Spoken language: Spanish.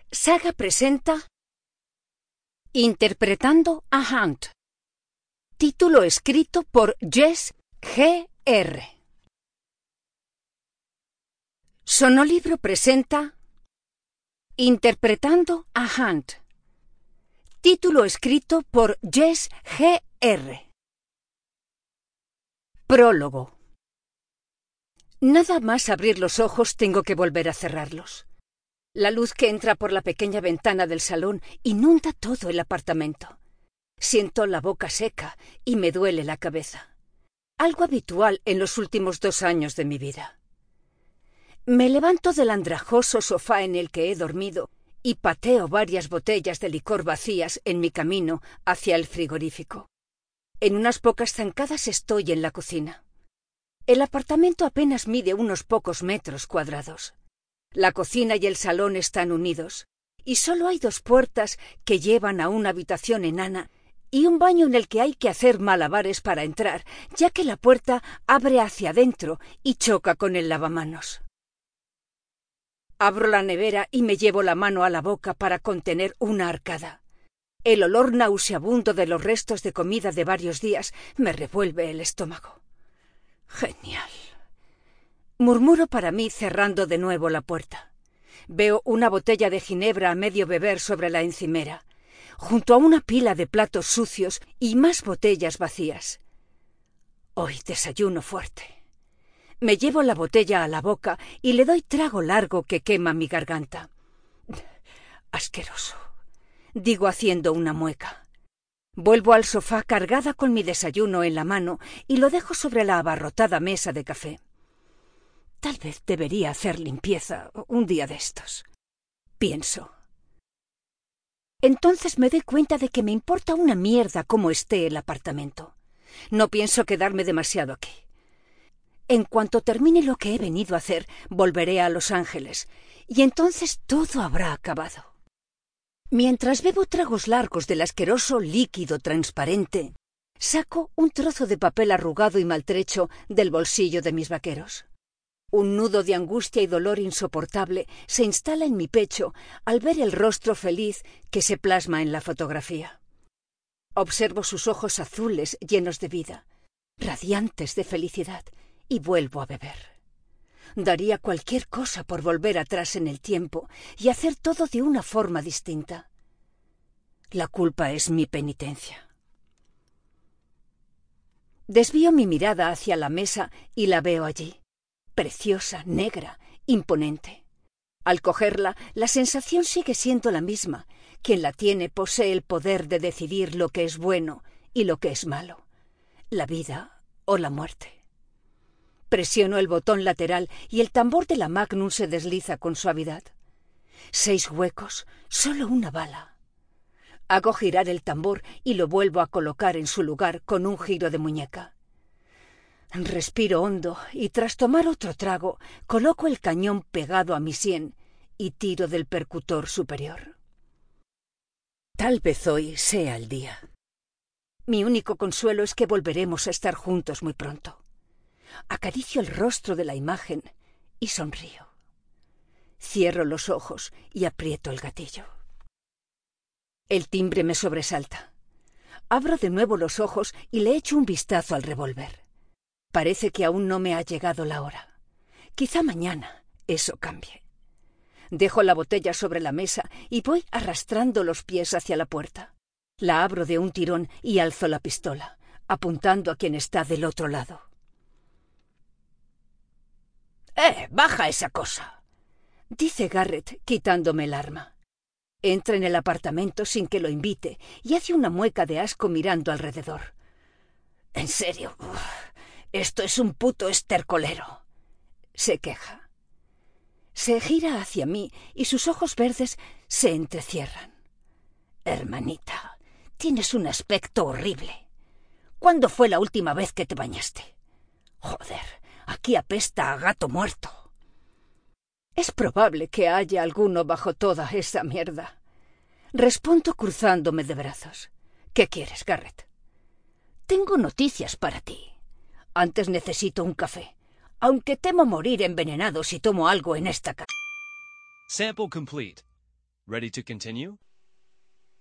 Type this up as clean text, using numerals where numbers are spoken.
Saga presenta Interpretando a Hunt. Título escrito por Jess G.R. Sonolibro presenta Interpretando a Hunt. Título escrito por Jess G.R. Prólogo. Nada más abrir los ojos tengo que volver a cerrarlos. La luz que entra por la pequeña ventana del salón inunda todo el apartamento. Siento la boca seca y me duele la cabeza. Algo habitual en los últimos 2 años de mi vida. Me levanto del andrajoso sofá en el que he dormido y pateo varias botellas de licor vacías en mi camino hacia el frigorífico. En unas pocas zancadas estoy en la cocina. El apartamento apenas mide unos pocos metros cuadrados. La cocina y el salón están unidos, y solo hay 2 puertas que llevan a una habitación enana y un baño en el que hay que hacer malabares para entrar, ya que la puerta abre hacia adentro y choca con el lavamanos. Abro la nevera y me llevo la mano a la boca para contener una arcada. El olor nauseabundo de los restos de comida de varios días me revuelve el estómago. Genial. Murmuro para mí cerrando de nuevo la puerta. Veo una botella de ginebra a medio beber sobre la encimera, junto a una pila de platos sucios y más botellas vacías. Hoy desayuno fuerte. Me llevo la botella a la boca y le doy trago largo que quema mi garganta. Asqueroso, digo haciendo una mueca. Vuelvo al sofá cargada con mi desayuno en la mano y lo dejo sobre la abarrotada mesa de café. Tal vez debería hacer limpieza un día de estos, pienso. Entonces me doy cuenta de que me importa una mierda cómo esté el apartamento. No pienso quedarme demasiado aquí. En cuanto termine lo que he venido a hacer, volveré a Los Ángeles, y entonces todo habrá acabado. Mientras bebo tragos largos del asqueroso líquido transparente, saco un trozo de papel arrugado y maltrecho del bolsillo de mis vaqueros. Un nudo de angustia y dolor insoportable se instala en mi pecho al ver el rostro feliz que se plasma en la fotografía. Observo sus ojos azules llenos de vida, radiantes de felicidad, y vuelvo a beber. Daría cualquier cosa por volver atrás en el tiempo y hacer todo de una forma distinta. La culpa es mi penitencia. Desvío mi mirada hacia la mesa y la veo allí. Preciosa, negra, imponente. Al cogerla, la sensación sigue siendo la misma. Quien la tiene posee el poder de decidir lo que es bueno y lo que es malo, la vida o la muerte. Presiono el botón lateral y el tambor de la Magnum se desliza con suavidad. 6 huecos, solo una bala. Hago girar el tambor y lo vuelvo a colocar en su lugar con un giro de muñeca. Respiro hondo y tras tomar otro trago, coloco el cañón pegado a mi sien y tiro del percutor superior. Tal vez hoy sea el día. Mi único consuelo es que volveremos a estar juntos muy pronto. Acaricio el rostro de la imagen y sonrío. Cierro los ojos y aprieto el gatillo. El timbre me sobresalta. Abro de nuevo los ojos y le echo un vistazo al revólver. Parece que aún no me ha llegado la hora. Quizá mañana eso cambie. Dejo la botella sobre la mesa y voy arrastrando los pies hacia la puerta. La abro de un tirón y alzo la pistola, apuntando a quien está del otro lado. ¡Baja esa cosa!, dice Garrett, quitándome el arma. Entra en el apartamento sin que lo invite y hace una mueca de asco mirando alrededor. ¿En serio? Esto es un puto estercolero, se queja. Se gira hacia mí y sus ojos verdes se entrecierran. Hermanita, tienes un aspecto horrible. ¿Cuándo fue la última vez que te bañaste? Joder, aquí apesta a gato muerto. Es probable que haya alguno bajo toda esa mierda. Respondo cruzándome de brazos. ¿Qué quieres, Garrett? Tengo noticias para ti. Antes necesito un café, aunque temo morir envenenado si tomo algo en esta casa. Sample complete. Ready to continue?